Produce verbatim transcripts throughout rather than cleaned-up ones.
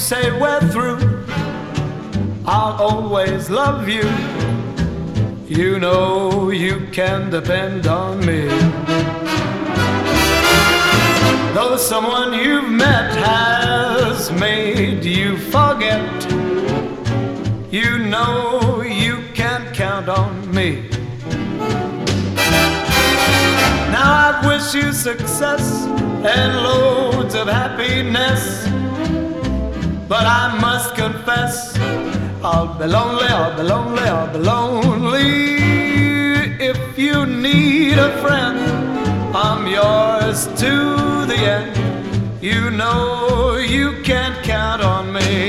say we're through, I'll always love you. You know you can depend on me. Though someone you've met has made you forget, you know you can count on me. Now I wish you success and loads of happiness, but I must confess, I'll be lonely, I'll be lonely, I'll be lonely. If you need a friend, I'm yours to the end. You know you can count on me.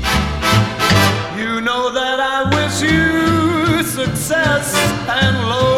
Success and love.